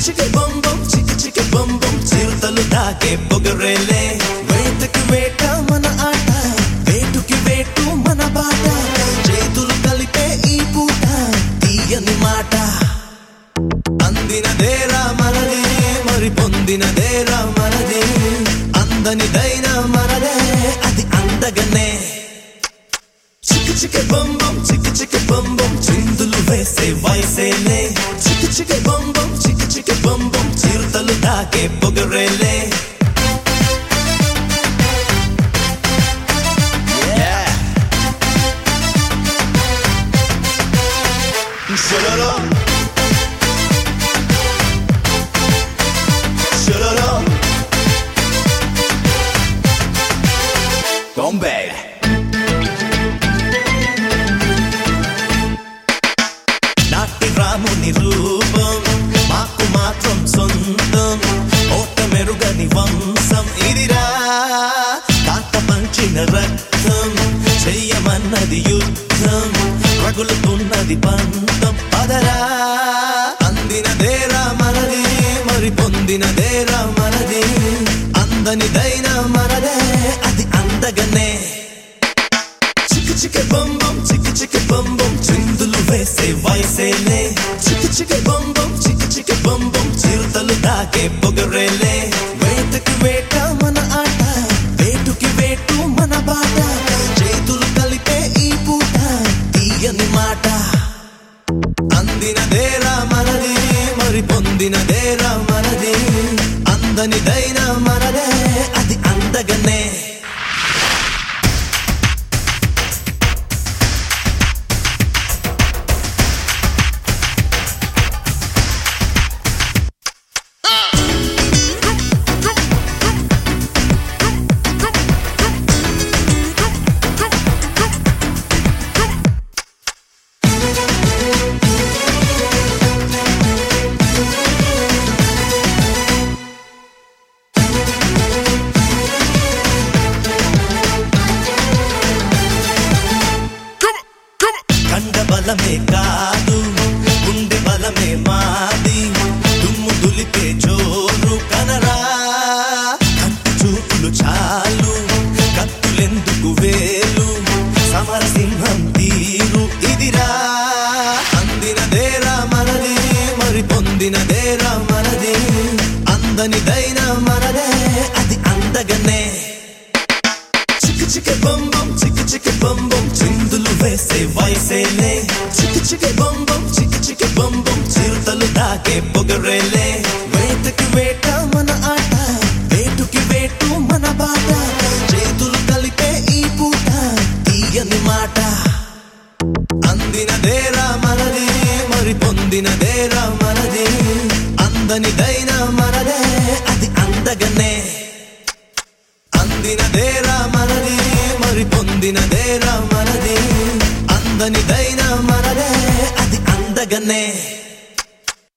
చికి బొమ్ బొమ్ చికి చికి బొమ్ బొమ్ చిరుతలు దాకే పొగరేలే వేటకి వేట మన ఆట వేటుకి వేటు మన బాట చేతులు కలిపే ఈ పూట తీయని మాట అందినదేరా మనది మరి పొందినదేరా మనది అందనిదైనా మనదే అది అందగనే చికి చికి బొమ్ బొమ్ చికి చికి బొమ్ బొమ్ చిందులు వేసే వయసేలే చికి చికి బొమ్ బొమ్ చికి చికి బొమ్ బొమ్ చిరుతలు దాకే పొగరేలే Shalala Shalala Bombay నాటి రాముని రూపం మాకు మాత్రం సొంతం ఓట మెరుగని వంశం ఇదిరా కాట పంచిన రక్తం చెయ్యమన్నది యుద్ధం రగులుతున్నది పంతం పదరా అందినదేరా మనది మరి పొందినదేరా మనది అందనిదైనా మనదే అది అందగనే చికి చికి బొమ్ బొమ్ చికి చికి బొమ్ బొమ్ చిందులు వేసే వయసేలే చికి చికి బొమ్ బొమ్ చికి చికి బొమ్ బొమ్ చిరుతలు దాకే పొగరేలే వేటకి వేట మన ఆట వేటుకి వేటు మన బాట చేతులు కలిపే ఈ పూట తీయని మాట అందినదేరా మనది మరి పొందినదేరా మనది అందనిదైనా మనదే అది అందగనే కండ బలమే కాదు గుండె బలమే మాది దుమ్ము దులిపే జోరు కనరా కంటి చూపులు చాలు కత్తులెందుకు వేలు సమరసింహం తీరు ఇదిరా అందినదేరా మనది మరి పొందినదేరా మనది అందనిదైనా మనదే అది అందగనే చికి చికి బొమ్ బొమ్ చికి చికి బొమ్ బొమ్ చిందులు వేసే వయసేలే చికి చికి బొమ్ బొమ్ చికి చికి బొమ్ బొమ్ చిరుతలు దాకే పొగరేలే వేటకి వేట మన ఆట వేటుకి వేటు మన బాట చేతులు కలిపే ఈ పూట తీయని మాట అందినదేరా మనది మరి పొందినదేరా మనది అందనిదైనా మనదే అది అందగనే అందినదేరా మనది మరి పొందినదేరా మనది అందనిదైనా మనదే అది అందగనే